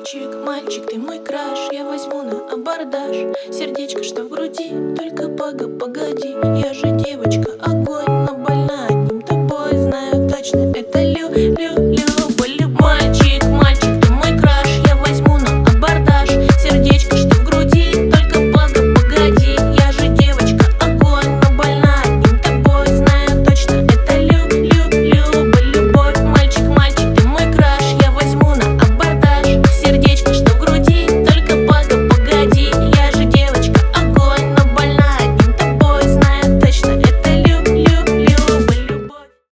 Мальчик, ты мой краш, я возьму на абордаж. Сердечко, что в груди, только погоди. Я же девочка, огонь, но больна.